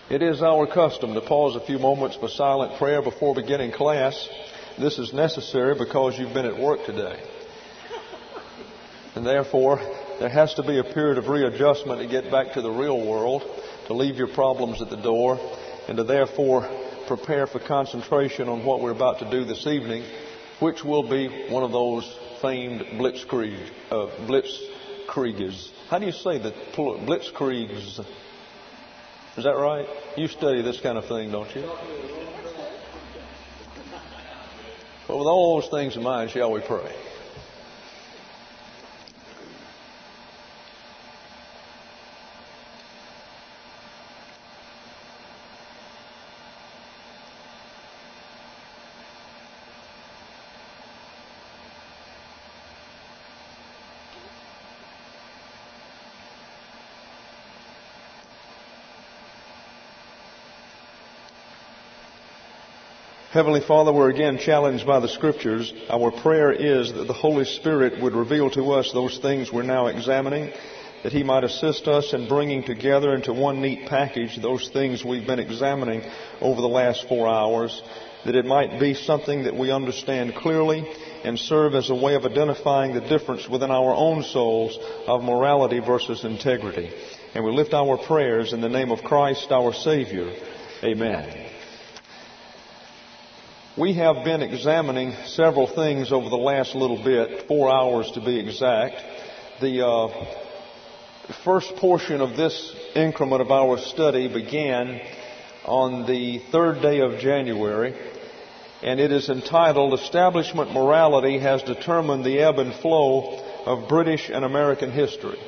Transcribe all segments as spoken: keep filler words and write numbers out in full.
It is our custom to pause a few moments for silent prayer before beginning class. This is necessary because you've been at work today. And therefore, there has to be a period of readjustment to get back to the real world, to leave your problems at the door, and to therefore prepare for concentration on what we're about to do this evening, which will be one of those famed blitzkrieg, uh, blitzkriegs. How do you say that? Blitzkriegs. Is that right? You study this kind of thing, don't you? But with all those things in mind, shall we pray? Heavenly Father, we're again challenged by the Scriptures. Our prayer is that the Holy Spirit would reveal to us those things we're now examining, that He might assist us in bringing together into one neat package those things we've been examining over the last four hours, that it might be something that we understand clearly and serve as a way of identifying the difference within our own souls of morality versus integrity. And we lift our prayers in the name of Christ, our Savior. Amen. We have been examining several things over the last little bit, four hours to be exact. The uh, first portion of this increment of our study began on the third day of January, and it is entitled, Establishment Morality Has Determined the Ebb and Flow of British and American History.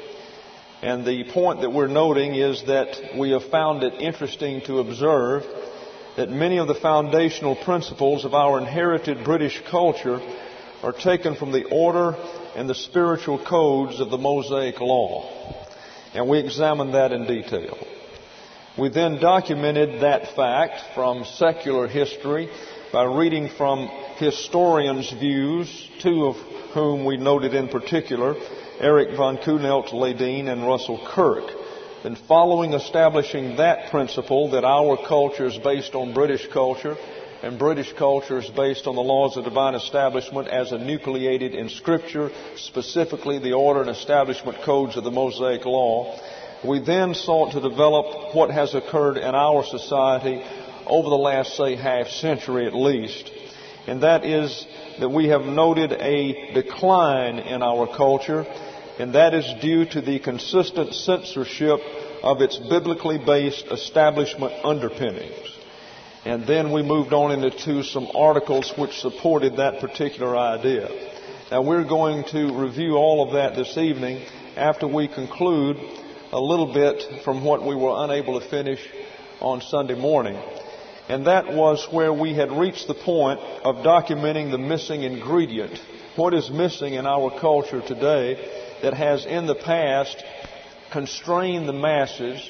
And the point that we're noting is that we have found it interesting to observe that many of the foundational principles of our inherited British culture are taken from the order and the spiritual codes of the Mosaic Law. And we examined that in detail. We then documented that fact from secular history by reading from historians' views, two of whom we noted in particular, Eric von Kuhnelt-Ledeen and Russell Kirk. And following establishing that principle that our culture is based on British culture and British culture is based on the laws of divine establishment as enucleated in Scripture, specifically the order and establishment codes of the Mosaic Law, we then sought to develop what has occurred in our society over the last, say, half century at least. And that is that we have noted a decline in our culture, and that is due to the consistent censorship of its biblically based establishment underpinnings. And then we moved on into some articles which supported that particular idea. Now we're going to review all of that this evening after we conclude a little bit from what we were unable to finish on Sunday morning. And that was where we had reached the point of documenting the missing ingredient. What is missing in our culture today that has in the past constrained the masses,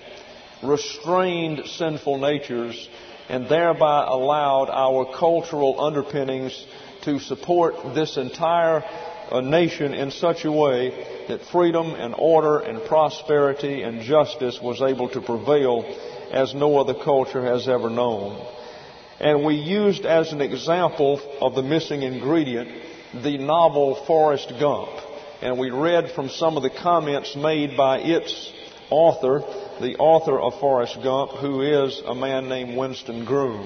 restrained sinful natures, and thereby allowed our cultural underpinnings to support this entire uh, nation in such a way that freedom and order and prosperity and justice was able to prevail as no other culture has ever known. And we used as an example of the missing ingredient the novel Forrest Gump. And we read from some of the comments made by its author, the author of Forrest Gump, who is a man named Winston Groom.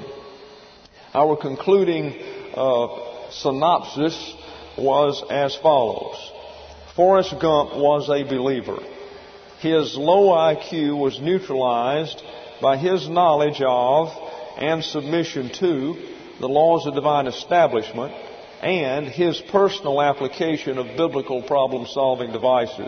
Our concluding uh, synopsis was as follows. Forrest Gump was a believer. His low I Q was neutralized by his knowledge of and submission to the laws of divine establishment and his personal application of biblical problem-solving devices.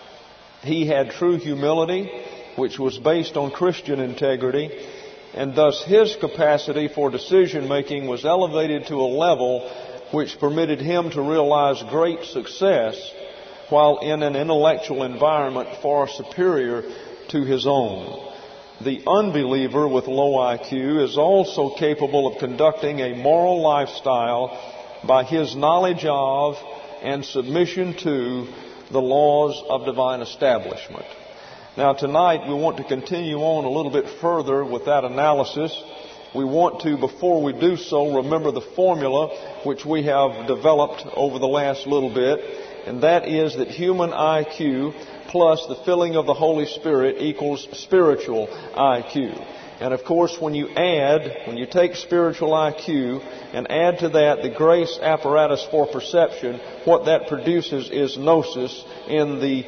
He had true humility, which was based on Christian integrity, and thus his capacity for decision-making was elevated to a level which permitted him to realize great success while in an intellectual environment far superior to his own. The unbeliever with low I Q is also capable of conducting a moral lifestyle by his knowledge of and submission to the laws of divine establishment. Now tonight we want to continue on a little bit further with that analysis. We want to, before we do so, remember the formula which we have developed over the last little bit, and that is that human I Q plus the filling of the Holy Spirit equals spiritual I Q. And of course, when you add, when you take spiritual I Q and add to that the grace apparatus for perception, what that produces is gnosis in the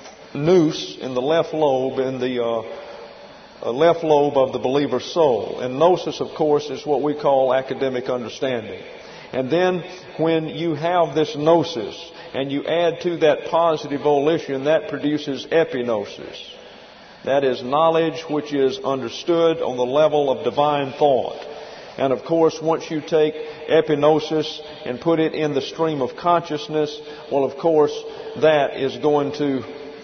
nous, in the left lobe, in the uh, uh, left lobe of the believer's soul. And gnosis, of course, is what we call academic understanding. And then when you have this gnosis and you add to that positive volition, that produces epignosis. That is knowledge which is understood on the level of divine thought. And of course, once you take epignosis and put it in the stream of consciousness, well, of course, that is going to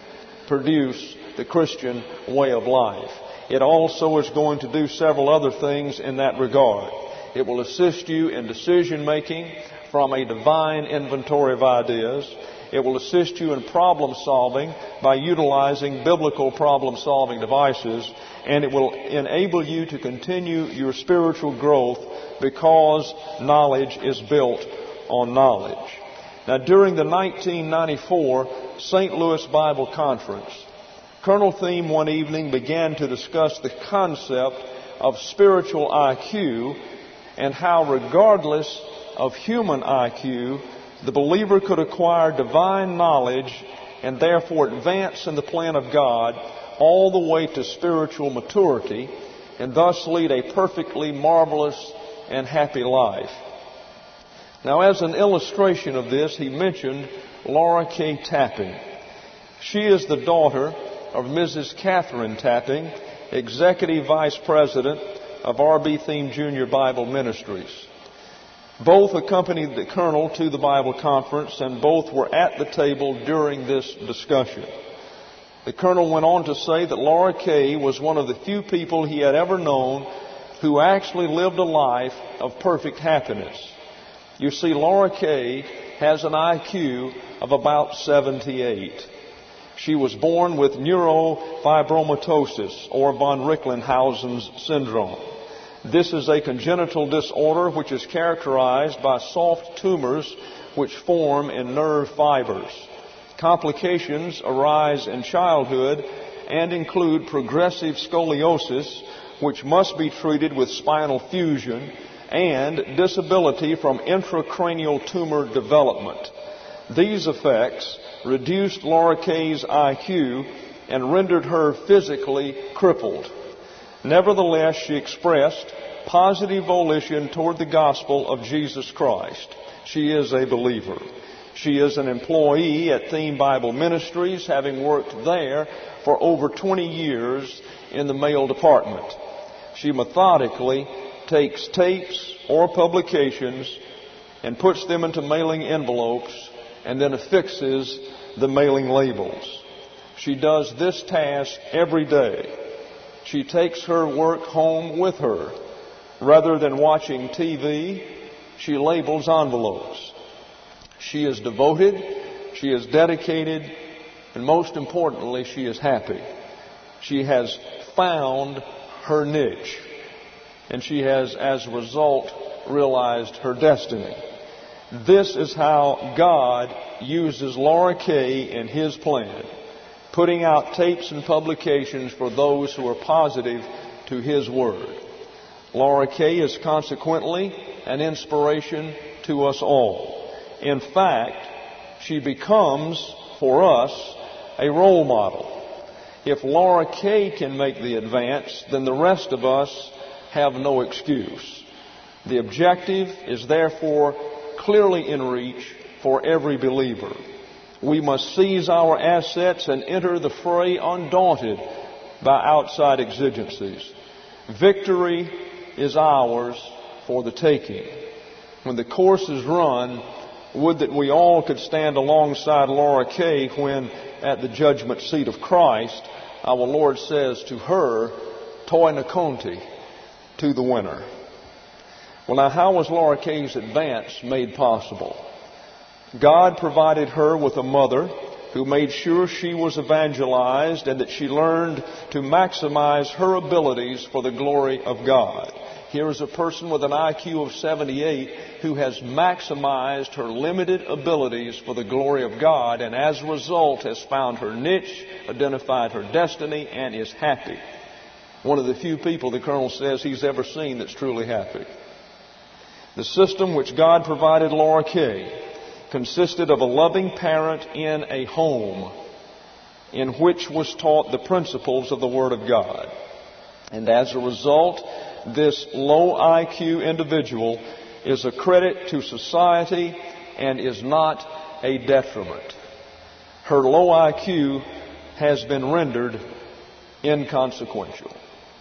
produce the Christian way of life. It also is going to do several other things in that regard. It will assist you in decision making from a divine inventory of ideas. It will assist you in problem solving by utilizing biblical problem solving devices. And it will enable you to continue your spiritual growth because knowledge is built on knowledge. Now, during the nineteen ninety-four Saint Louis Bible Conference, Colonel Thiem one evening began to discuss the concept of spiritual I Q and how, regardless of human I Q, the believer could acquire divine knowledge and therefore advance in the plan of God all the way to spiritual maturity and thus lead a perfectly marvelous and happy life. Now, as an illustration of this, he mentioned Laura K. Tapping. She is the daughter of Missus Catherine Tapping, Executive Vice President of R B Thiem Junior Bible Ministries. Both accompanied the Colonel to the Bible Conference, and both were at the table during this discussion. The Colonel went on to say that Laura Kay was one of the few people he had ever known who actually lived a life of perfect happiness. You see, Laura Kay has an I Q of about seventy-eight. She was born with neurofibromatosis, or von Recklinghausen's syndrome. This is a congenital disorder which is characterized by soft tumors which form in nerve fibers. Complications arise in childhood and include progressive scoliosis, which must be treated with spinal fusion, and disability from intracranial tumor development. These effects reduced Laura Kay's I Q and rendered her physically crippled. Nevertheless, she expressed positive volition toward the gospel of Jesus Christ. She is a believer. She is an employee at Thiem Bible Ministries, having worked there for over twenty years in the mail department. She methodically takes tapes or publications and puts them into mailing envelopes and then affixes the mailing labels. She does this task every day. She takes her work home with her. Rather than watching T V, she labels envelopes. She is devoted, she is dedicated, and most importantly, she is happy. She has found her niche, and she has, as a result, realized her destiny. This is how God uses Laura Kay in His plan, putting out tapes and publications for those who are positive to His Word. Laura Kay is consequently an inspiration to us all. In fact, she becomes, for us, a role model. If Laura Kay can make the advance, then the rest of us have no excuse. The objective is therefore clearly in reach for every believer. We must seize our assets and enter the fray undaunted by outside exigencies. Victory is ours for the taking. When the course is run, would that we all could stand alongside Laura Kay when, at the judgment seat of Christ, our Lord says to her, "Toi naconti," to the winner. Well, now, how was Laura Kay's advance made possible? God provided her with a mother who made sure she was evangelized and that she learned to maximize her abilities for the glory of God. Here is a person with an I Q of seventy-eight who has maximized her limited abilities for the glory of God, and as a result has found her niche, identified her destiny, and is happy. One of the few people, the Colonel says, he's ever seen that's truly happy. The system which God provided Laura Kay consisted of a loving parent in a home in which was taught the principles of the Word of God. And as a result, this low I Q individual is a credit to society and is not a detriment. Her low I Q has been rendered inconsequential.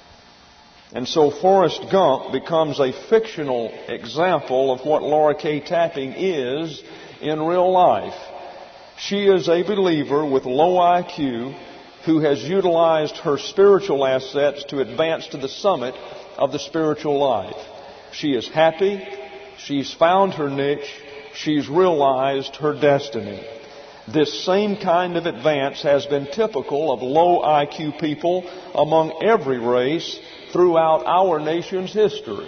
And so Forrest Gump becomes a fictional example of what Laura Kay Tapping is in real life. She is a believer with low I Q who has utilized her spiritual assets to advance to the summit of the spiritual life. She is happy. She's found her niche. She's realized her destiny. This same kind of advance has been typical of low I Q people among every race throughout our nation's history.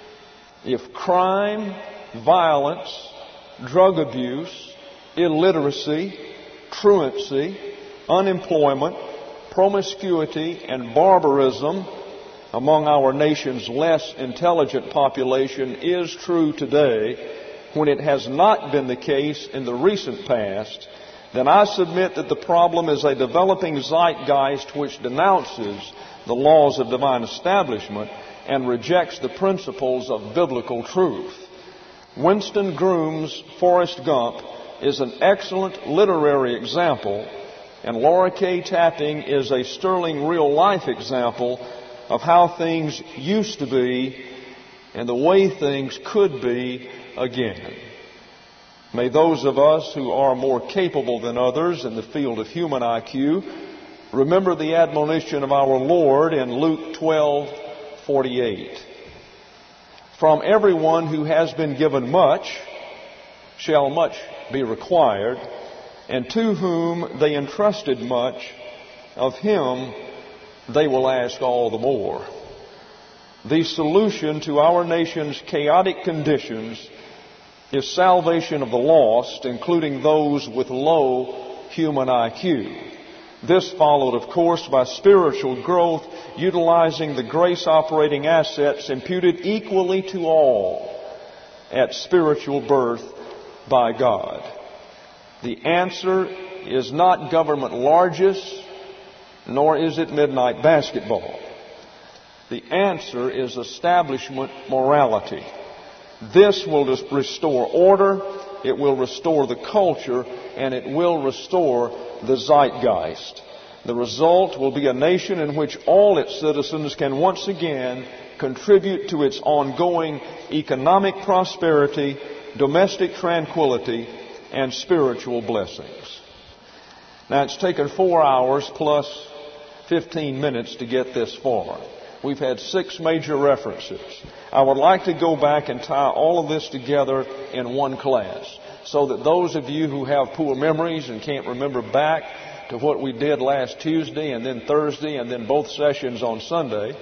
If crime, violence, drug abuse, illiteracy, truancy, unemployment, promiscuity, and barbarism among our nation's less intelligent population is true today, when it has not been the case in the recent past, then I submit that the problem is a developing zeitgeist which denounces the laws of divine establishment and rejects the principles of biblical truth. Winston Groom's Forrest Gump is an excellent literary example, and Laura Kay Tapping is a sterling real-life example of how things used to be and the way things could be again. May those of us who are more capable than others in the field of human I Q remember the admonition of our Lord in Luke twelve forty-eight. From everyone who has been given much shall much be required, and to whom they entrusted much, of him they will ask all the more. The solution to our nation's chaotic conditions is salvation of the lost, including those with low human I Q. This followed, of course, by spiritual growth, utilizing the grace operating assets imputed equally to all at spiritual birth by God. The answer is not government largesse, nor is it midnight basketball. The answer is establishment morality. This will restore order, it will restore the culture, and it will restore the zeitgeist. The result will be a nation in which all its citizens can once again contribute to its ongoing economic prosperity, domestic tranquility, and spiritual blessings. Now, it's taken four hours plus fifteen minutes to get this far. We've had six major references. I would like to go back and tie all of this together in one class, so that those of you who have poor memories and can't remember back to what we did last Tuesday and then Thursday and then both sessions on Sunday,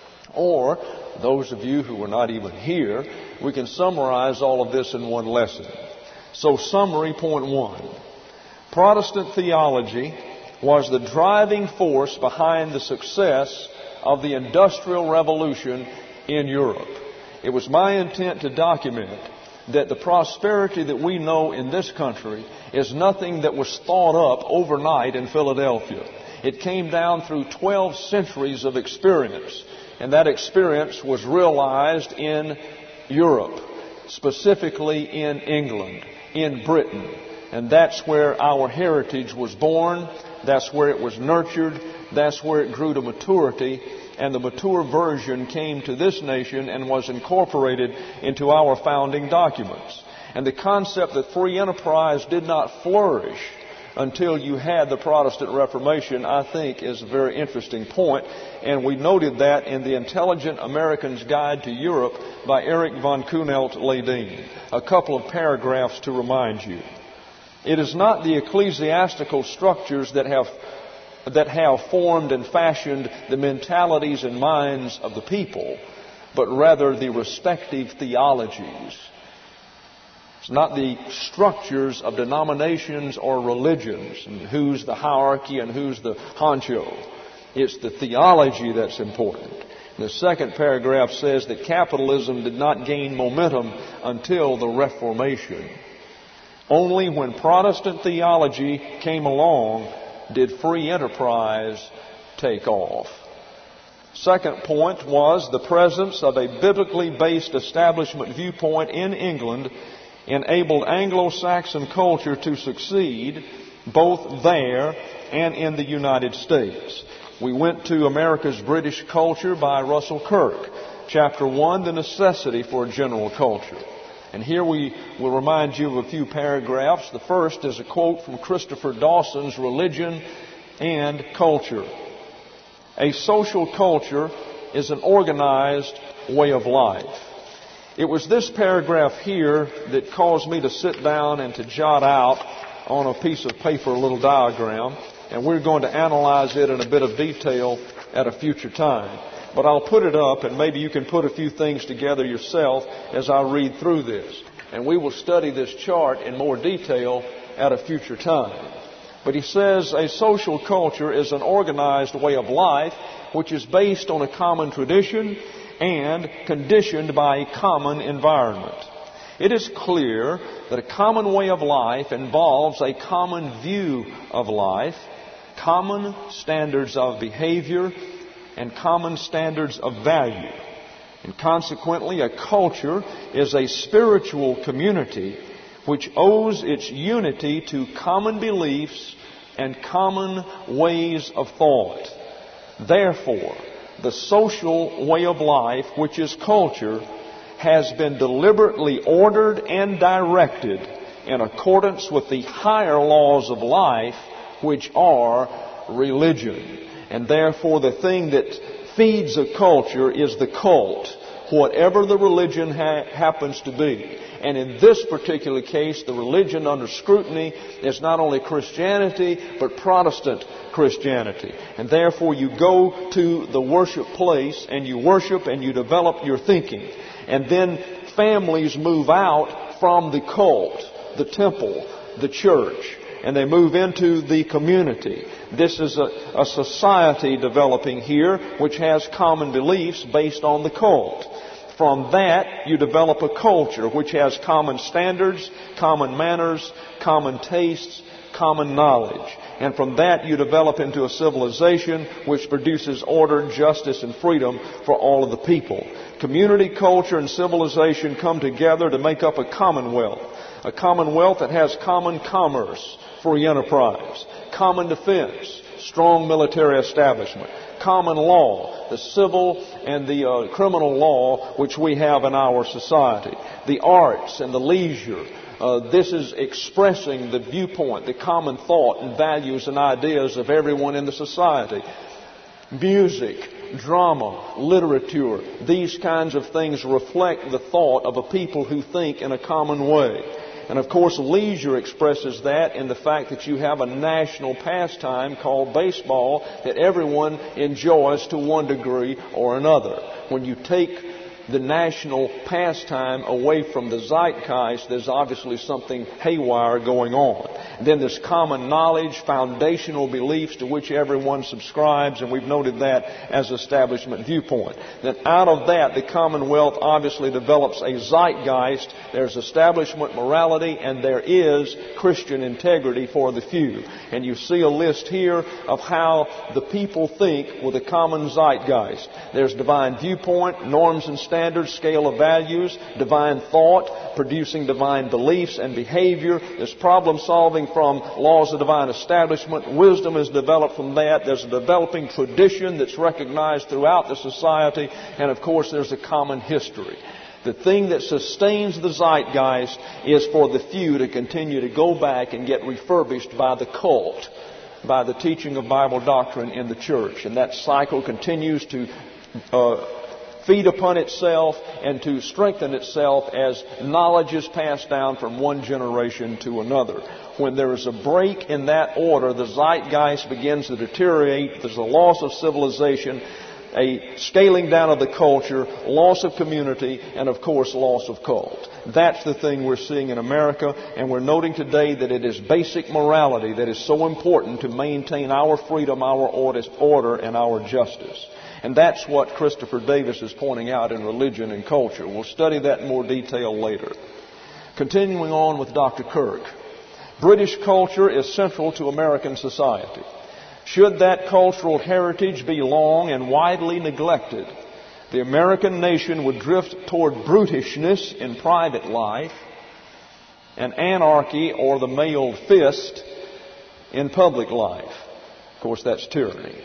or those of you who were not even here, we can summarize all of this in one lesson. So, summary point one. Protestant theology was the driving force behind the success of the Industrial Revolution in Europe. It was my intent to document that the prosperity that we know in this country is nothing that was thought up overnight in Philadelphia. It came down through twelve centuries of experience, and that experience was realized in Europe, specifically in England, in Britain. And that's where our heritage was born, that's where it was nurtured, that's where it grew to maturity, and the mature version came to this nation and was incorporated into our founding documents. And the concept that free enterprise did not flourish until you had the Protestant Reformation, I think, is a very interesting point. And we noted that in the Intelligent American's Guide to Europe by Eric von Kuhnelt-Ledeen. A couple of paragraphs to remind you. It is not the ecclesiastical structures that have that have formed and fashioned the mentalities and minds of the people, but rather the respective theologies. It's not the structures of denominations or religions, and who's the hierarchy and who's the honcho. It's the theology that's important. The second paragraph says that capitalism did not gain momentum until the Reformation. Only when Protestant theology came along did free enterprise take off. Second point was the presence of a biblically based establishment viewpoint in England enabled Anglo-Saxon culture to succeed both there and in the United States. We went to America's British Culture by Russell Kirk. Chapter one, The Necessity for a General Culture. And here we will remind you of a few paragraphs. The first is a quote from Christopher Dawson's Religion and Culture. A social culture is an organized way of life. It was this paragraph here that caused me to sit down and to jot out on a piece of paper a little diagram. And we're going to analyze it in a bit of detail at a future time. But I'll put it up, and maybe you can put a few things together yourself as I read through this. And we will study this chart in more detail at a future time. But he says a social culture is an organized way of life which is based on a common tradition and conditioned by a common environment. It is clear that a common way of life involves a common view of life, common standards of behavior, and common standards of value. And consequently, a culture is a spiritual community which owes its unity to common beliefs and common ways of thought. Therefore, the social way of life, which is culture, has been deliberately ordered and directed in accordance with the higher laws of life, which are religion. And therefore, the thing that feeds a culture is the cult, whatever the religion ha- happens to be. And in this particular case, the religion under scrutiny is not only Christianity, but Protestant Christianity. And therefore, you go to the worship place and you worship and you develop your thinking. And then families move out from the cult, the temple, the church, and they move into the community. This is a, a society developing here which has common beliefs based on the cult. From that, you develop a culture which has common standards, common manners, common tastes, common knowledge. And from that, you develop into a civilization which produces order, justice, and freedom for all of the people. Community, culture, and civilization come together to make up a commonwealth. A commonwealth that has common commerce, free enterprise, common defense, strong military establishment, common law, the civil and the uh, criminal law which we have in our society, the arts and the leisure. Uh, this is expressing the viewpoint, the common thought and values and ideas of everyone in the society. Music, drama, literature, these kinds of things reflect the thought of a people who think in a common way. And of course, leisure expresses that in the fact that you have a national pastime called baseball that everyone enjoys to one degree or another. When you take the national pastime away from the zeitgeist, there's obviously something haywire going on. And then there's common knowledge, foundational beliefs to which everyone subscribes, and we've noted that as establishment viewpoint. Then out of that, the Commonwealth obviously develops a zeitgeist. There's establishment morality, and there is Christian integrity for the few. And you see a list here of how the people think with a common zeitgeist. There's divine viewpoint, norms and standards, Standards, scale of values, divine thought, producing divine beliefs and behavior. There's problem solving from laws of divine establishment. Wisdom is developed from that. There's a developing tradition that's recognized throughout the society. And of course, there's a common history. The thing that sustains the zeitgeist is for the few to continue to go back and get refurbished by the cult, by the teaching of Bible doctrine in the church. And that cycle continues to uh, feed upon itself and to strengthen itself as knowledge is passed down from one generation to another. When there is a break in that order, the zeitgeist begins to deteriorate. There's a loss of civilization, a scaling down of the culture, loss of community, and of course loss of cult. That's the thing we're seeing in America, and we're noting today that it is basic morality that is so important to maintain our freedom, our order, and our justice. And that's what Christopher Davis is pointing out in Religion and Culture. We'll study that in more detail later. Continuing on with Doctor Kirk. British culture is central to American society. Should that cultural heritage be long and widely neglected, the American nation would drift toward brutishness in private life and anarchy or the mailed fist in public life. Of course, that's tyranny.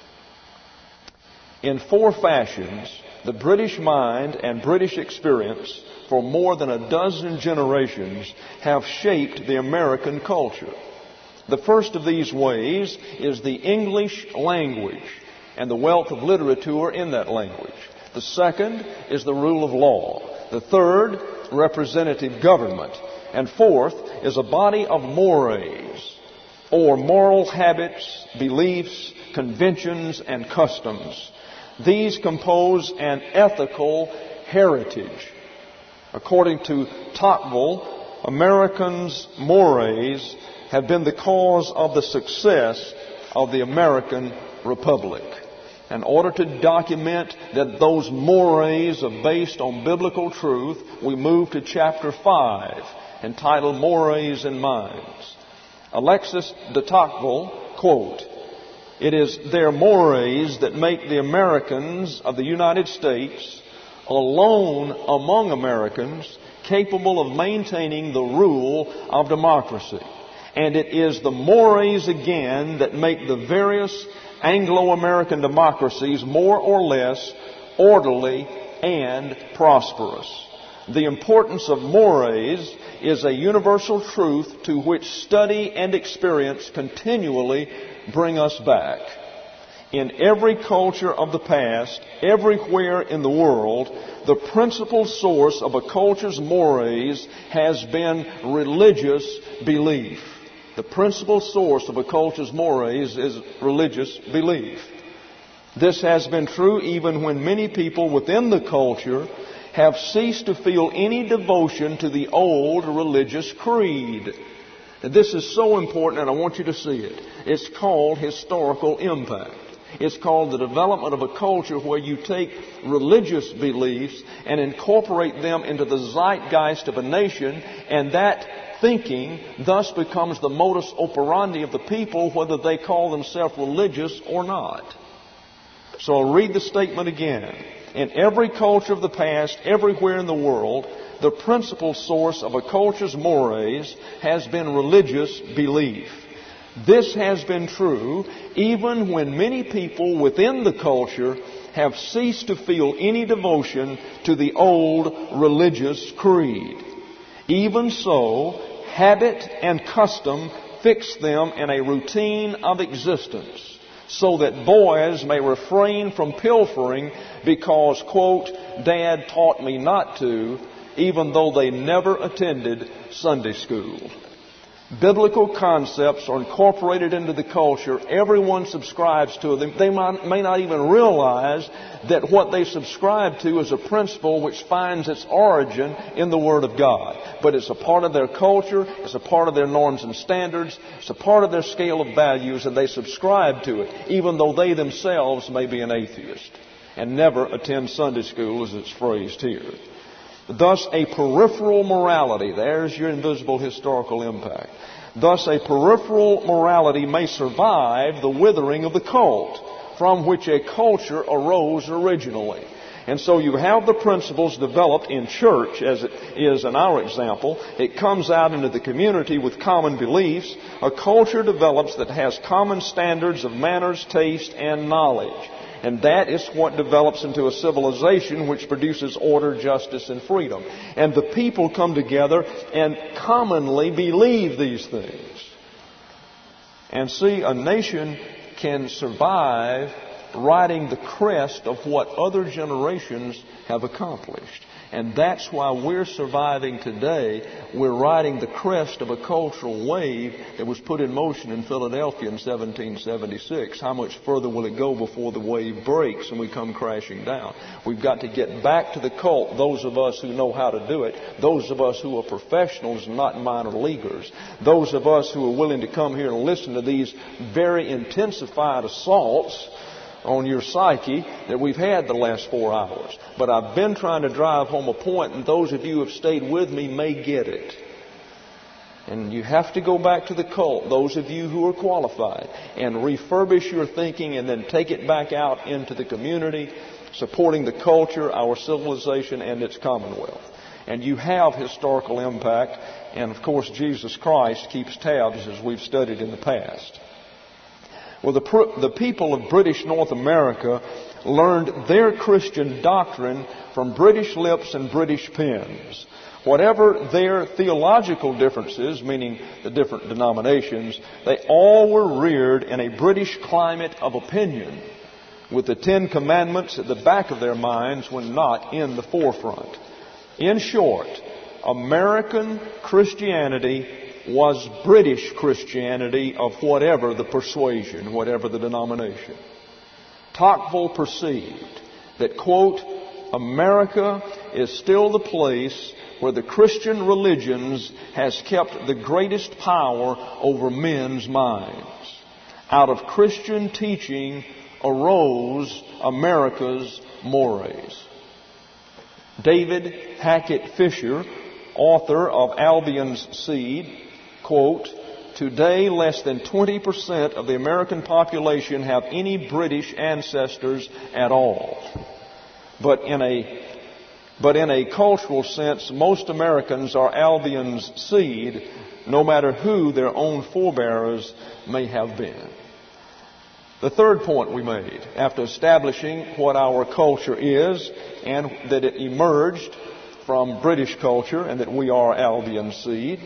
In four fashions, the British mind and British experience for more than a dozen generations have shaped the American culture. The first of these ways is the English language and the wealth of literature in that language. The second is the rule of law. The third, representative government. And fourth is a body of mores, or moral habits, beliefs, conventions, and customs. These compose an ethical heritage. According to Tocqueville, Americans' mores have been the cause of the success of the American Republic. In order to document that those mores are based on biblical truth, we move to chapter five, entitled Mores and Minds. Alexis de Tocqueville, quote, "It is their mores that make the Americans of the United States alone among Americans capable of maintaining the rule of democracy. And it is the mores again that make the various Anglo-American democracies more or less orderly and prosperous. The importance of mores is a universal truth to which study and experience continually bring us back. In every culture of the past, everywhere in the world, the principal source of a culture's mores has been religious belief." The principal source of a culture's mores is religious belief. This has been true even when many people within the culture have ceased to feel any devotion to the old religious creed. And this is so important, and I want you to see it. It's called historical impact. It's called the development of a culture where you take religious beliefs and incorporate them into the zeitgeist of a nation, and that thinking thus becomes the modus operandi of the people, whether they call themselves religious or not. So I'll read the statement again. In every culture of the past, everywhere in the world, the principal source of a culture's mores has been religious belief. This has been true even when many people within the culture have ceased to feel any devotion to the old religious creed. Even so, habit and custom fix them in a routine of existence, so that boys may refrain from pilfering because, quote, "Dad taught me not to," even though they never attended Sunday school. Biblical concepts are incorporated into the culture. Everyone subscribes to them. They might, may not even realize that what they subscribe to is a principle which finds its origin in the Word of God. But it's a part of their culture. It's a part of their norms and standards. It's a part of their scale of values, and they subscribe to it, even though they themselves may be an atheist and never attend Sunday school, as it's phrased here. Thus, a peripheral morality, there's your invisible historical impact. Thus, a peripheral morality may survive the withering of the cult, from which a culture arose originally. And so you have the principles developed in church, as it is in our example. It comes out into the community with common beliefs. A culture develops that has common standards of manners, taste, and knowledge. And that is what develops into a civilization which produces order, justice, and freedom. And the people come together and commonly believe these things. And see, a nation can survive riding the crest of what other generations have accomplished. And that's why we're surviving today. We're riding the crest of a cultural wave that was put in motion in Philadelphia in seventeen seventy-six. How much further will it go before the wave breaks and we come crashing down? We've got to get back to the cult, those of us who know how to do it, those of us who are professionals, not minor leaguers, those of us who are willing to come here and listen to these very intensified assaults on your psyche that we've had the last four hours. But I've been trying to drive home a point, and those of you who have stayed with me may get it. And you have to go back to the cult, those of you who are qualified, and refurbish your thinking and then take it back out into the community, supporting the culture, our civilization, and its commonwealth. And you have historical impact, and of course Jesus Christ keeps tabs as we've studied in the past. Well, the, the people of British North America learned their Christian doctrine from British lips and British pens. Whatever their theological differences, meaning the different denominations, they all were reared in a British climate of opinion, with the Ten Commandments at the back of their minds when not in the forefront. In short, American Christianity was British Christianity of whatever the persuasion, whatever the denomination. Tocqueville perceived that, quote, America is still the place where the Christian religions has kept the greatest power over men's minds. Out of Christian teaching arose America's mores. David Hackett Fisher, author of Albion's Seed, quote, today less than twenty percent of the American population have any British ancestors at all. But in a but in a cultural sense, most Americans are Albion's seed, no matter who their own forebears may have been. The third point we made, after establishing what our culture is and that it emerged from British culture and that we are Albion's seed,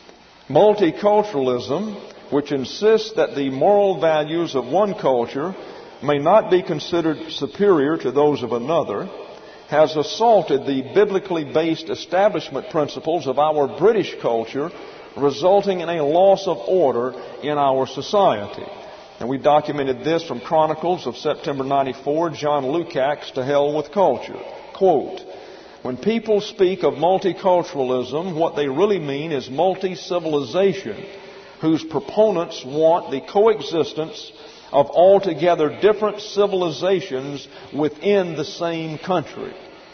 multiculturalism, which insists that the moral values of one culture may not be considered superior to those of another, has assaulted the biblically based establishment principles of our British culture, resulting in a loss of order in our society. And we documented this from Chronicles of September ninety-four, John Lukács, To Hell with Culture. Quote, when people speak of multiculturalism, what they really mean is multi-civilization, whose proponents want the coexistence of altogether different civilizations within the same country.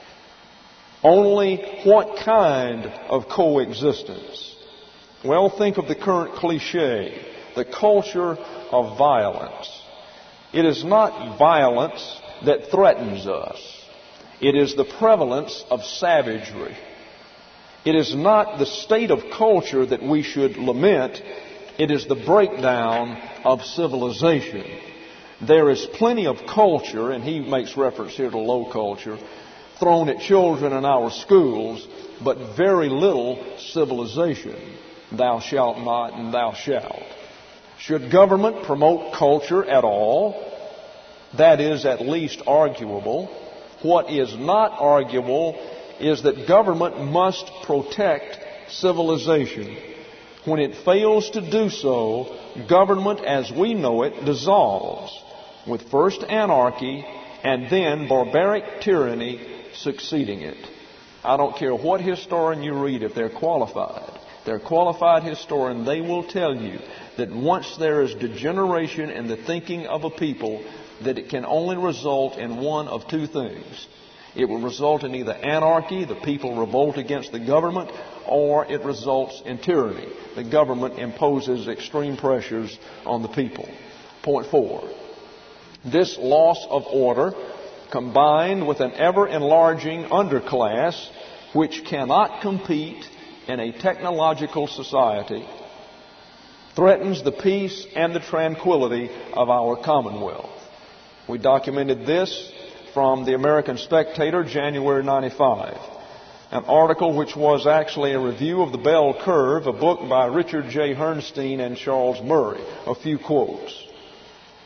Only what kind of coexistence? Well, think of the current cliche, the culture of violence. It is not violence that threatens us. It is the prevalence of savagery. It is not the state of culture that we should lament. It is the breakdown of civilization. There is plenty of culture, and he makes reference here to low culture, thrown at children in our schools, but very little civilization. Thou shalt not and thou shalt. Should government promote culture at all? That is at least arguable. What is not arguable is that government must protect civilization. When it fails to do so, government as we know it dissolves, with first anarchy and then barbaric tyranny succeeding it. I don't care what historian you read if they're qualified. They're a qualified historian. They will tell you that once there is degeneration in the thinking of a people, that it can only result in one of two things. It will result in either anarchy, the people revolt against the government, or it results in tyranny. The government imposes extreme pressures on the people. Point four. This loss of order, combined with an ever-enlarging underclass, which cannot compete in a technological society, threatens the peace and the tranquility of our commonwealth. We documented this from the American Spectator, January ninety-five. An article which was actually a review of the Bell Curve, a book by Richard J. Herrnstein and Charles Murray. A few quotes.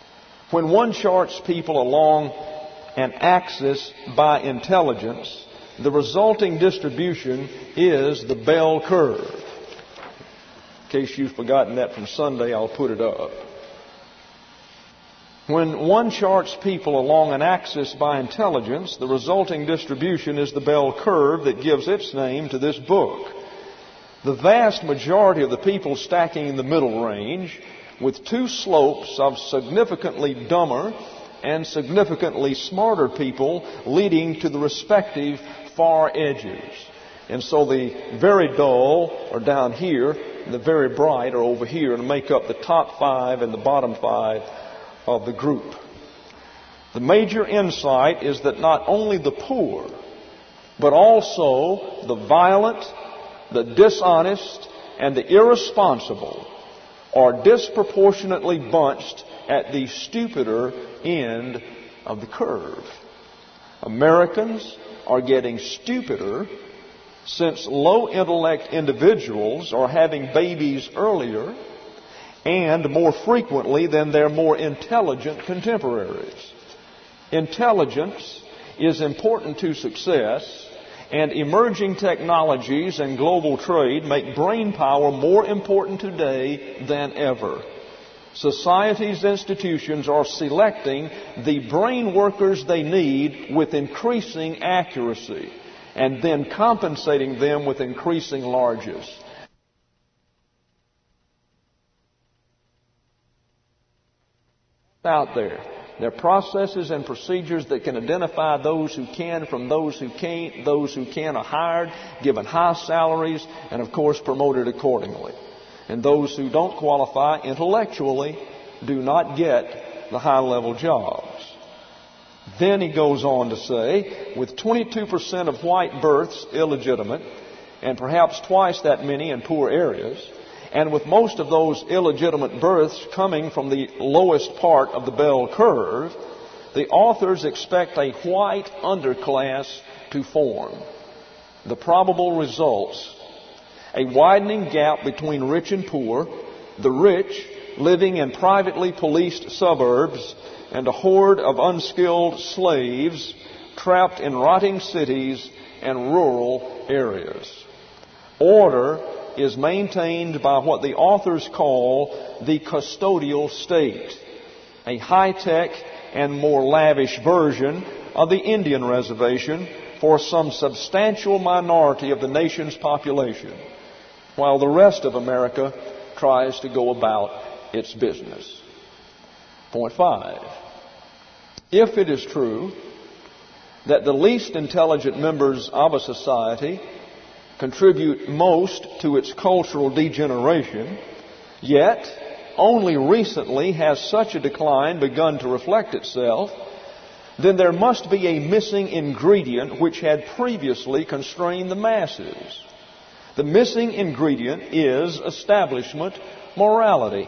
When one charts people along an axis by intelligence, the resulting distribution is the bell curve. In case you've forgotten that from Sunday, I'll put it up. When one charts people along an axis by intelligence, the resulting distribution is the bell curve that gives its name to this book. The vast majority of the people stacking in the middle range, with two slopes of significantly dumber and significantly smarter people leading to the respective far edges. And so the very dull are down here, and the very bright are over here, and make up the top five and the bottom five of the group. The major insight is that not only the poor, but also the violent, the dishonest, and the irresponsible are disproportionately bunched at the stupider end of the curve. Americans are getting stupider since low intellect individuals are having babies earlier and more frequently than their more intelligent contemporaries. Intelligence is important to success, and emerging technologies and global trade make brain power more important today than ever. Society's institutions are selecting the brain workers they need with increasing accuracy and then compensating them with increasing largesse. Out there. There are processes and procedures that can identify those who can from those who can't. Those who can are hired, given high salaries, and of course promoted accordingly. And those who don't qualify intellectually do not get the high-level jobs. Then he goes on to say, with twenty-two percent of white births illegitimate, and perhaps twice that many in poor areas, and with most of those illegitimate births coming from the lowest part of the bell curve, the authors expect a white underclass to form. The probable results: a widening gap between rich and poor, the rich living in privately policed suburbs, and a horde of unskilled slaves trapped in rotting cities and rural areas. Order is maintained by what the authors call the custodial state, a high-tech and more lavish version of the Indian reservation for some substantial minority of the nation's population, while the rest of America tries to go about its business. Point five. If it is true that the least intelligent members of a society contribute most to its cultural degeneration, yet only recently has such a decline begun to reflect itself, then there must be a missing ingredient which had previously constrained the masses. The missing ingredient is establishment morality.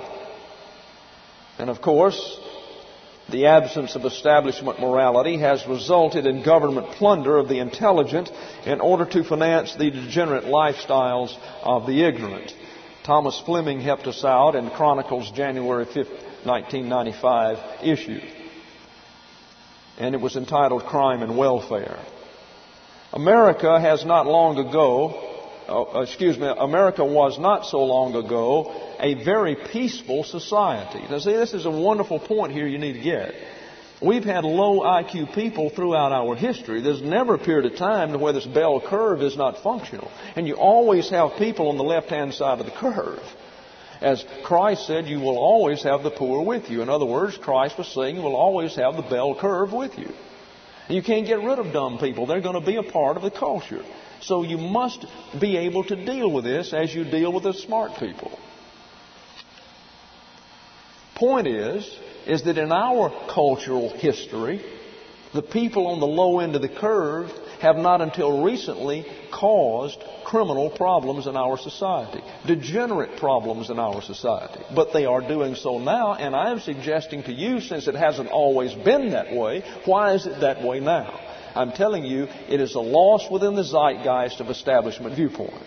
And of course, the absence of establishment morality has resulted in government plunder of the intelligent in order to finance the degenerate lifestyles of the ignorant. Thomas Fleming helped us out in Chronicles January fifth, nineteen ninety-five issue. And it was entitled Crime and Welfare. America has not long ago, oh, excuse me, America was not so long ago a very peaceful society. Now see, this is a wonderful point here you need to get. We've had low I Q people throughout our history. There's never a period of time where this bell curve is not functional. And you always have people on the left-hand side of the curve. As Christ said, you will always have the poor with you. In other words, Christ was saying you will always have the bell curve with you. You can't get rid of dumb people. They're going to be a part of the culture. So you must be able to deal with this as you deal with the smart people. Point is, is that in our cultural history, the people on the low end of the curve have not until recently caused criminal problems in our society, degenerate problems in our society. But they are doing so now, and I am suggesting to you, since it hasn't always been that way, why is it that way now? I'm telling you, it is a loss within the zeitgeist of establishment viewpoint.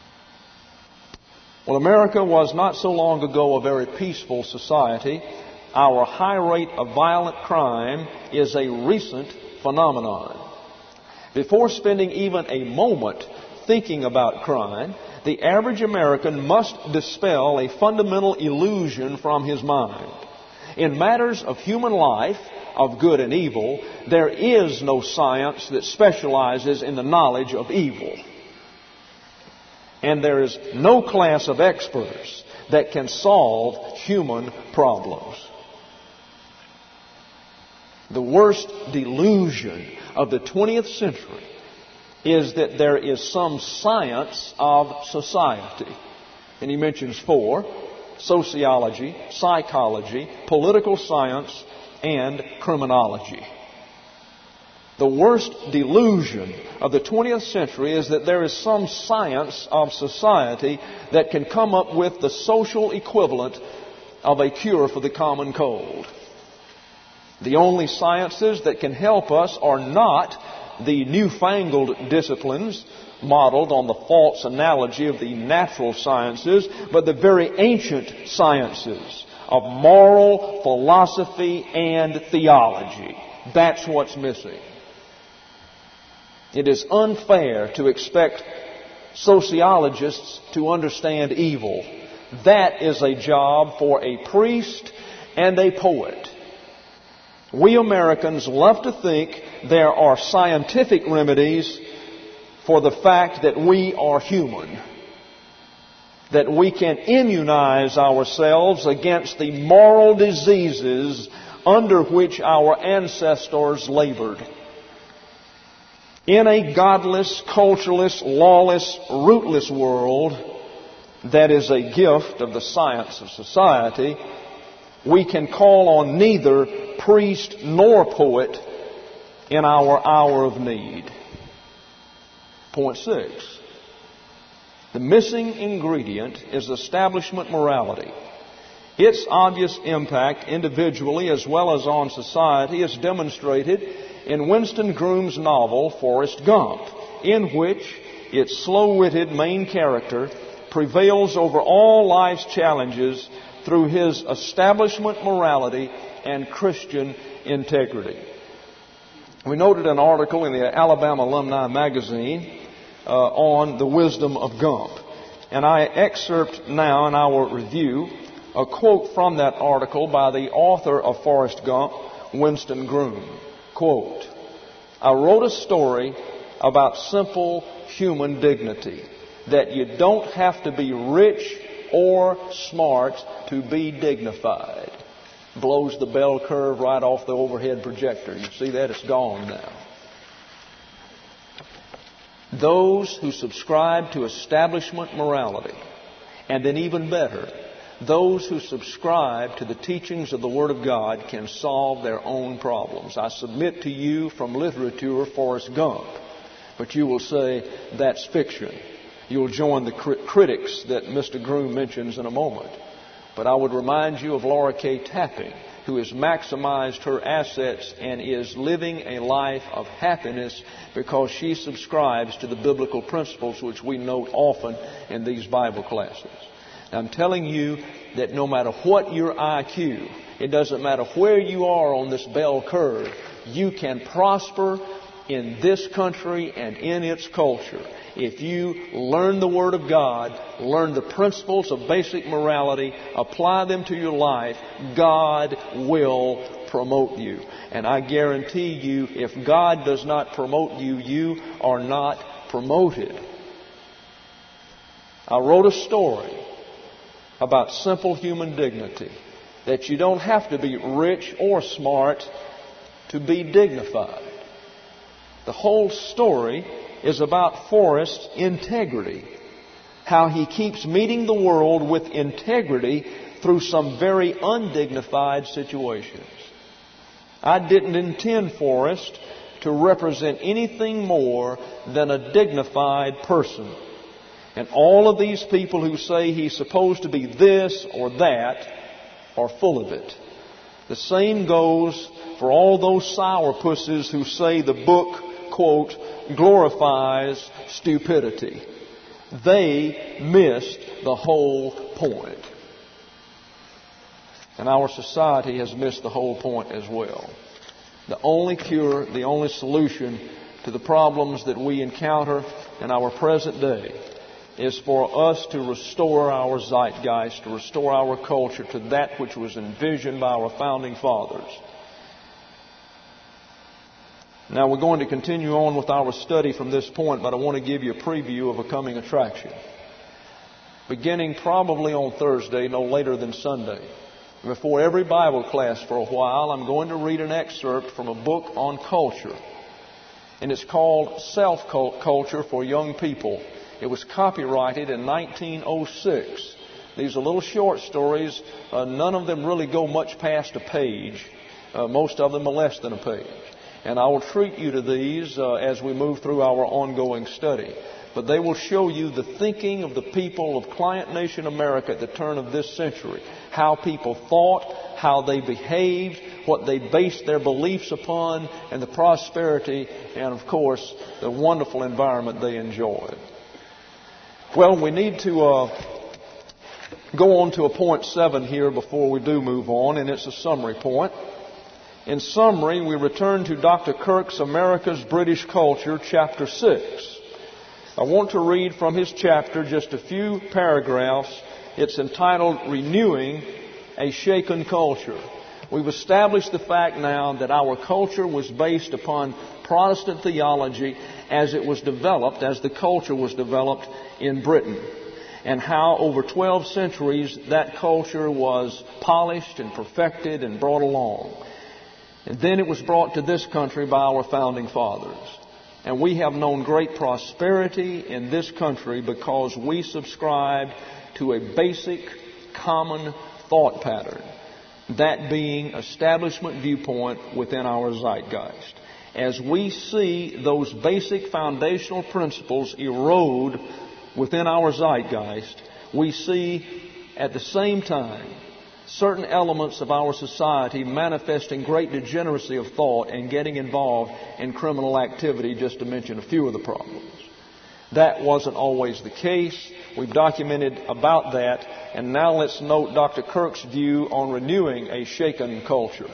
Well, America was not so long ago a very peaceful society. our high rate of violent crime is a recent phenomenon. Before spending even a moment thinking about crime, the average American must dispel a fundamental illusion from his mind. In matters of human life, of good and evil, there is no science that specializes in the knowledge of evil. And there is no class of experts that can solve human problems. The worst delusion of the twentieth century is that there is some science of society. And he mentions four: sociology, psychology, political science, and criminology. The worst delusion of the twentieth century is that there is some science of society that can come up with the social equivalent of a cure for the common cold. The only sciences that can help us are not the newfangled disciplines modeled on the false analogy of the natural sciences, but the very ancient sciences of moral philosophy and theology. That's what's missing. It is unfair to expect sociologists to understand evil. That is a job for a priest and a poet. We Americans love to think there are scientific remedies for the fact that we are human, that we can immunize ourselves against the moral diseases under which our ancestors labored. In a godless, cultureless, lawless, rootless world that is a gift of the science of society, we can call on neither priest nor poet in our hour of need. Point six. The missing ingredient is establishment morality. Its obvious impact individually as well as on society is demonstrated in Winston Groom's novel Forrest Gump, in which its slow-witted main character prevails over all life's challenges through his establishment morality and Christian integrity. We noted an article in the Alabama Alumni Magazine uh, on the wisdom of Gump. And I excerpt now in our review a quote from that article by the author of Forrest Gump, Winston Groom. Quote, "I wrote a story about simple human dignity, that you don't have to be rich or smart to be dignified." Blows the bell curve right off the overhead projector. You see that? It's gone now. Those who subscribe to establishment morality, and then even better, those who subscribe to the teachings of the Word of God, can solve their own problems. I submit to you from literature Forrest Gump, but you will say that's fiction. You'll join the crit- critics that Mister Groom mentions in a moment. But I would remind you of Laura K. Tapping, who has maximized her assets and is living a life of happiness because she subscribes to the biblical principles which we note often in these Bible classes. Now, I'm telling you that no matter what your I Q, it doesn't matter where you are on this bell curve, you can prosper in this country and in its culture if you learn the Word of God, learn the principles of basic morality, apply them to your life. God will promote you. And I guarantee you, if God does not promote you, you are not promoted. I wrote a story about simple human dignity, that you don't have to be rich or smart to be dignified. The whole story is about Forrest's integrity, how he keeps meeting the world with integrity through some very undignified situations. I didn't intend Forrest to represent anything more than a dignified person. And all of these people who say he's supposed to be this or that are full of it. The same goes for all those sourpusses who say the book, quote, glorifies stupidity. They missed the whole point. And our society has missed the whole point as well. The only cure, the only solution to the problems that we encounter in our present day is for us to restore our zeitgeist, to restore our culture to that which was envisioned by our founding fathers. Now we're going to continue on with our study from this point, but I want to give you a preview of a coming attraction. Beginning probably on Thursday, no later than Sunday, before every Bible class for a while, I'm going to read an excerpt from a book on culture. And it's called Self-Culture for Young People. It was copyrighted in nineteen oh six. These are little short stories. Uh, none of them really go much past a page. Uh, most of them are less than a page. And I will treat you to these uh, as we move through our ongoing study. But they will show you the thinking of the people of Client Nation America at the turn of this century. How people thought, how they behaved, what they based their beliefs upon, and the prosperity and, of course, the wonderful environment they enjoyed. Well, we need to uh, go on to a point seven here before we do move on, and it's a summary point. In summary, we return to Doctor Kirk's America's British Culture, Chapter six. I want to read from his chapter just a few paragraphs. It's entitled, Renewing a Shaken Culture. We've established the fact now that our culture was based upon Protestant theology as it was developed, as the culture was developed in Britain, and how over twelve centuries that culture was polished and perfected and brought along. And then it was brought to this country by our founding fathers. And we have known great prosperity in this country because we subscribed to a basic common thought pattern, that being establishment viewpoint within our zeitgeist. As we see those basic foundational principles erode within our zeitgeist, we see at the same time certain elements of our society manifesting great degeneracy of thought and getting involved in criminal activity, just to mention a few of the problems. That wasn't always the case. We've documented about that. And now let's note Doctor Kirk's view on renewing a shaken culture.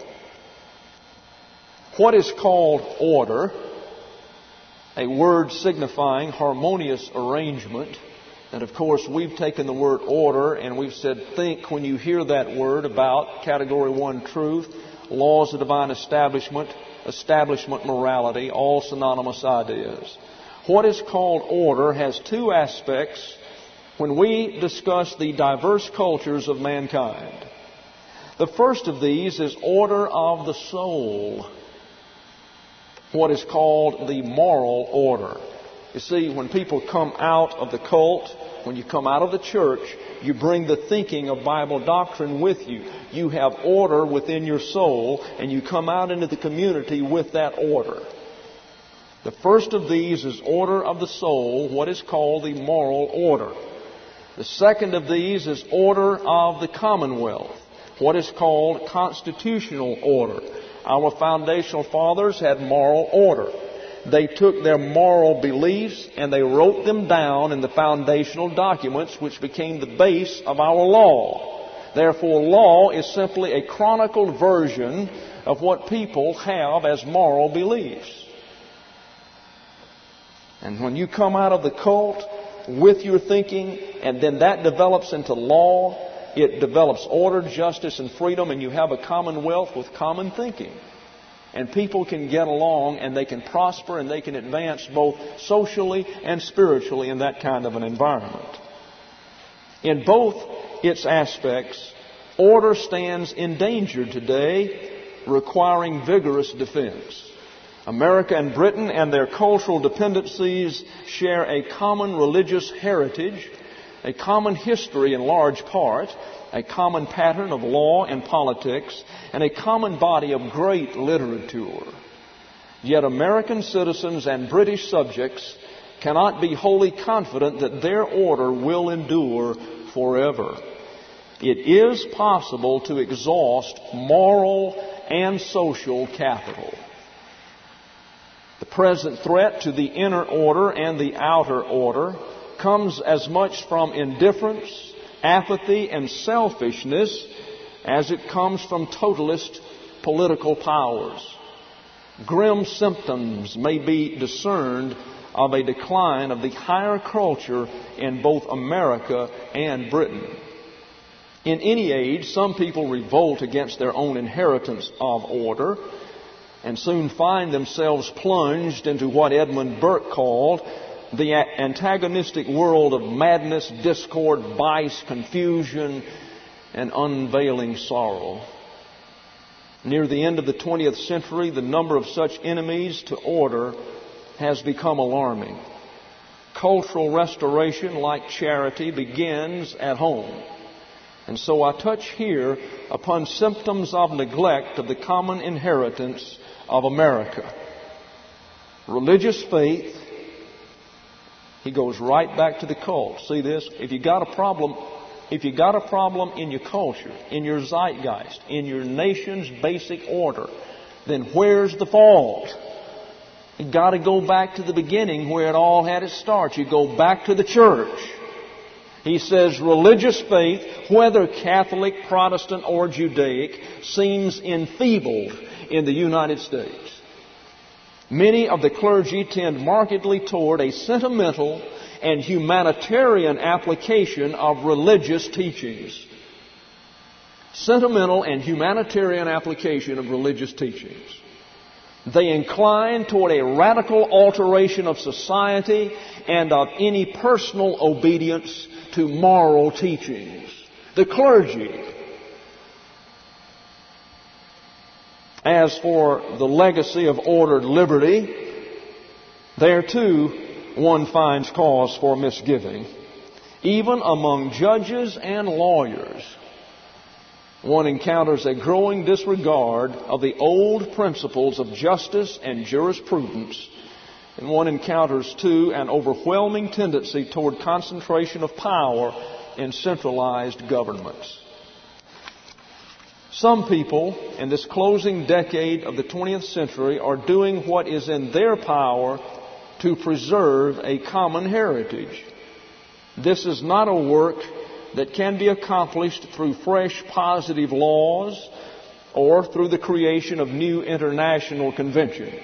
What is called order, a word signifying harmonious arrangement, and of course we've taken the word order and we've said think when you hear that word about category one truth, laws of divine establishment, establishment morality, all synonymous ideas. What is called order has two aspects when we discuss the diverse cultures of mankind. The first of these is order of the soul, what is called the moral order. You see, when people come out of the cult, when you come out of the church, you bring the thinking of Bible doctrine with you. You have order within your soul, and you come out into the community with that order. The first of these is order of the soul, what is called the moral order. The second of these is order of the commonwealth, what is called constitutional order. Our foundational fathers had moral order. They took their moral beliefs and they wrote them down in the foundational documents which became the base of our law. Therefore, law is simply a chronicled version of what people have as moral beliefs. And when you come out of the cult with your thinking, and then that develops into law, it develops order, justice, and freedom, and you have a commonwealth with common thinking. And people can get along and they can prosper and they can advance both socially and spiritually in that kind of an environment. In both its aspects, order stands endangered today, requiring vigorous defense. America and Britain and their cultural dependencies share a common religious heritage, a common history in large part, a common pattern of law and politics, and a common body of great literature. Yet American citizens and British subjects cannot be wholly confident that their order will endure forever. It is possible to exhaust moral and social capital. The present threat to the inner order and the outer order comes as much from indifference, apathy, and selfishness as it comes from totalist political powers. Grim symptoms may be discerned of a decline of the higher culture in both America and Britain. In any age, some people revolt against their own inheritance of order and soon find themselves plunged into what Edmund Burke called the antagonistic world of madness, discord, vice, confusion, and unveiling sorrow. Near the end of the twentieth century, the number of such enemies to order has become alarming. Cultural restoration, like charity, begins at home. And so I touch here upon symptoms of neglect of the common inheritance of America. Religious faith, he goes right back to the cult. See this? If you got a problem, if you got a problem in your culture, in your zeitgeist, in your nation's basic order, then where's the fault? You got to go back to the beginning where it all had its start. You go back to the church. He says religious faith, whether Catholic, Protestant, or Judaic, seems enfeebled in the United States. Many of the clergy tend markedly toward a sentimental and humanitarian application of religious teachings. Sentimental and humanitarian application of religious teachings. They incline toward a radical alteration of society and of any personal obedience to moral teachings. The clergy. As for the legacy of ordered liberty, there too one finds cause for misgiving. Even among judges and lawyers, one encounters a growing disregard of the old principles of justice and jurisprudence. And one encounters, too, an overwhelming tendency toward concentration of power in centralized governments. Some people in this closing decade of the twentieth century are doing what is in their power to preserve a common heritage. This is not a work that can be accomplished through fresh positive laws or through the creation of new international conventions.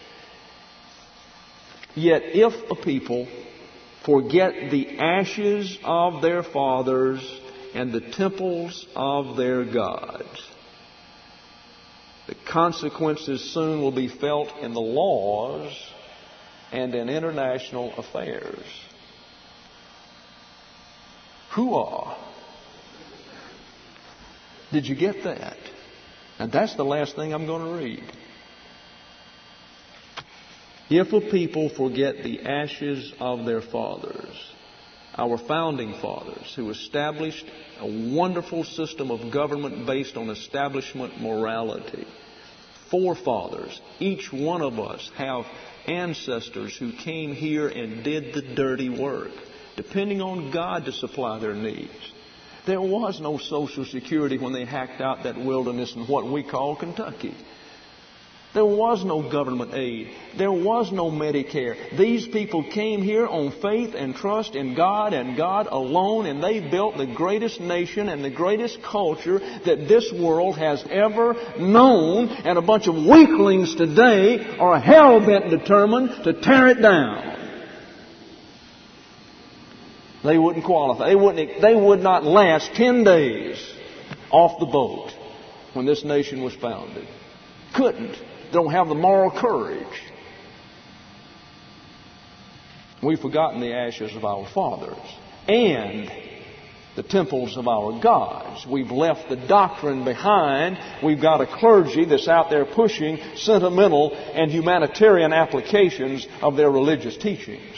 Yet if a people forget the ashes of their fathers and the temples of their gods, the consequences soon will be felt in the laws and in international affairs. Hooah! Did you get that? And that's the last thing I'm going to read. If a people forget the ashes of their fathers, our founding fathers who established a wonderful system of government based on establishment morality, forefathers, each one of us have ancestors who came here and did the dirty work, depending on God to supply their needs. There was no Social Security when they hacked out that wilderness in what we call Kentucky. There was no government aid. There was no Medicare. These people came here on faith and trust in God and God alone, and they built the greatest nation and the greatest culture that this world has ever known. And a bunch of weaklings today are hell-bent and determined to tear it down. They wouldn't qualify. They wouldn't. They would not last ten days off the boat when this nation was founded. Couldn't. They don't have the moral courage. We've forgotten the ashes of our fathers and the temples of our gods. We've left the doctrine behind. We've got a clergy that's out there pushing sentimental and humanitarian applications of their religious teachings.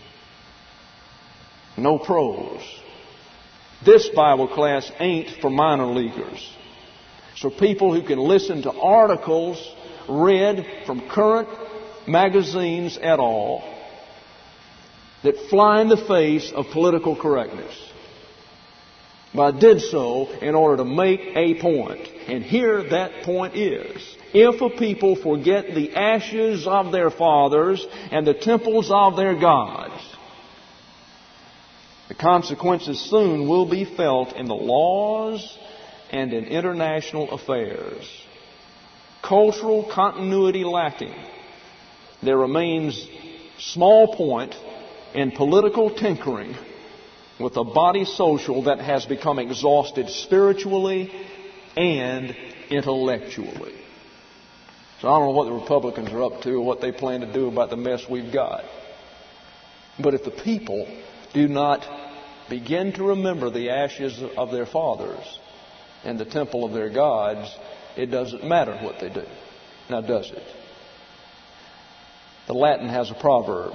No pros. This Bible class ain't for minor leaguers. It's for people who can listen to articles read from current magazines et al. That fly in the face of political correctness. But I did so in order to make a point. And here that point is. If a people forget the ashes of their fathers and the temples of their gods, the consequences soon will be felt in the laws and in international affairs. Cultural continuity lacking, there remains small point in political tinkering with a body social that has become exhausted spiritually and intellectually. So I don't know what the Republicans are up to or what they plan to do about the mess we've got. But if the people do not begin to remember the ashes of their fathers and the temple of their gods, it doesn't matter what they do. Now, does it? The Latin has a proverb.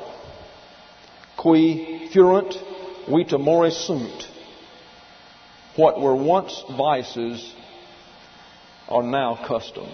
Qui fuerunt vita mores sunt. What were once vices are now customs.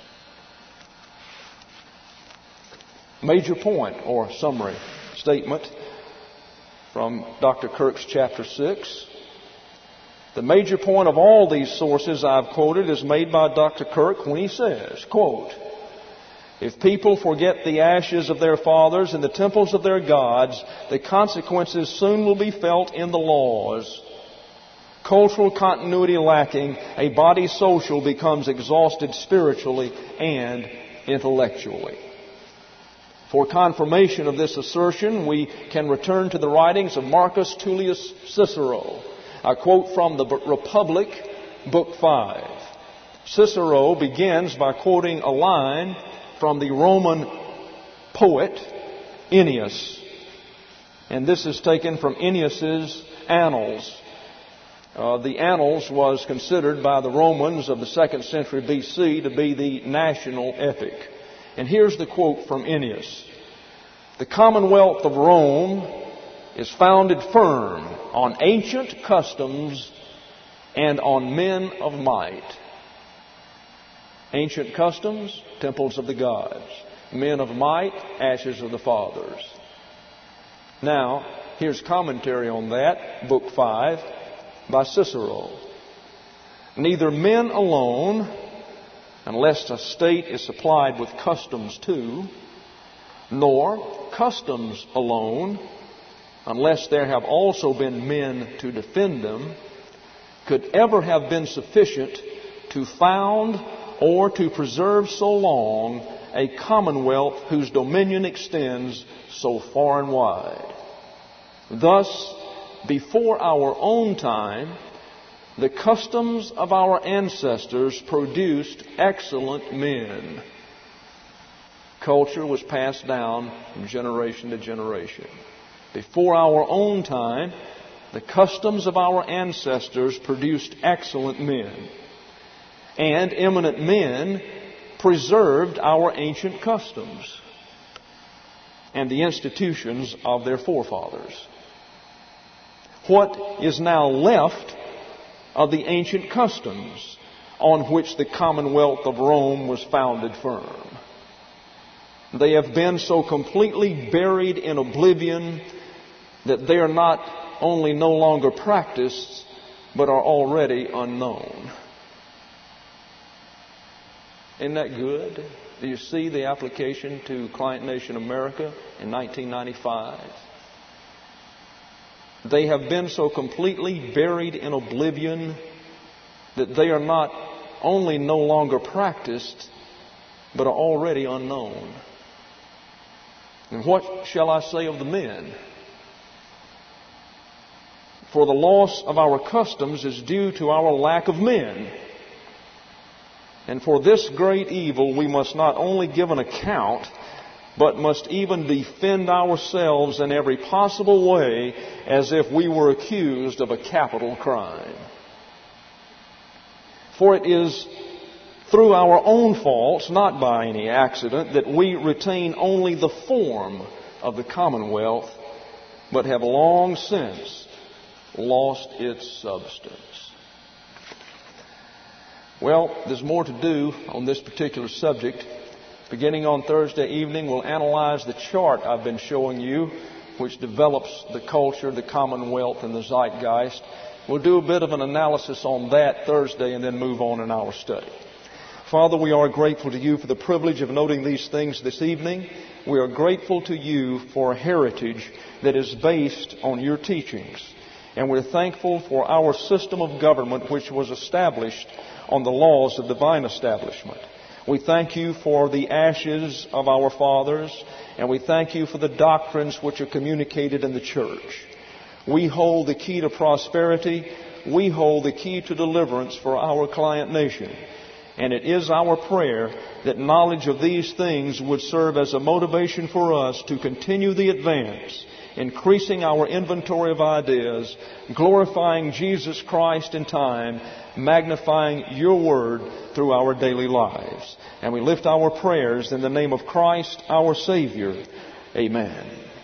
Major point or summary statement from Doctor Kirk's chapter six. The major point of all these sources I've quoted is made by Doctor Kirk when he says, quote, if people forget the ashes of their fathers and the temples of their gods, the consequences soon will be felt in the laws. Cultural continuity lacking, a body social becomes exhausted spiritually and intellectually. For confirmation of this assertion, we can return to the writings of Marcus Tullius Cicero. I quote from the Republic, Book five. Cicero begins by quoting a line from the Roman poet Ennius. And this is taken from Ennius's Annals. Uh, the Annals was considered by the Romans of the second century B C to be the national epic. And here's the quote from Ennius. The Commonwealth of Rome is founded firm on ancient customs and on men of might. Ancient customs, temples of the gods. Men of might, ashes of the fathers. Now, here's commentary on that, Book five, by Cicero. Neither men alone, unless a state is supplied with customs too, nor customs alone, unless there have also been men to defend them, could ever have been sufficient to found or to preserve so long a commonwealth whose dominion extends so far and wide. Thus, before our own time, the customs of our ancestors produced excellent men. Culture was passed down from generation to generation. Before our own time, the customs of our ancestors produced excellent men. And eminent men preserved our ancient customs and the institutions of their forefathers. What is now left of the ancient customs on which the Commonwealth of Rome was founded firm? They have been so completely buried in oblivion that they are not only no longer practiced, but are already unknown. Isn't that good? Do you see the application to Client Nation America in nineteen ninety-five? They have been so completely buried in oblivion that they are not only no longer practiced, but are already unknown. And what shall I say of the men? For the loss of our customs is due to our lack of men. And for this great evil we must not only give an account, but must even defend ourselves in every possible way as if we were accused of a capital crime. For it is through our own faults, not by any accident, that we retain only the form of the Commonwealth, but have long since lost its substance. Well, there's more to do on this particular subject. Beginning on Thursday evening, we'll analyze the chart I've been showing you, which develops the culture, the Commonwealth, and the zeitgeist. We'll do a bit of an analysis on that Thursday and then move on in our study. Father, we are grateful to you for the privilege of noting these things this evening. We are grateful to you for a heritage that is based on your teachings. And we're thankful for our system of government, which was established on the laws of divine establishment. We thank you for the ashes of our fathers, and we thank you for the doctrines which are communicated in the church. We hold the key to prosperity. We hold the key to deliverance for our client nation. And it is our prayer that knowledge of these things would serve as a motivation for us to continue the advance, increasing our inventory of ideas, glorifying Jesus Christ in time, magnifying your word through our daily lives. And we lift our prayers in the name of Christ, our Savior. Amen.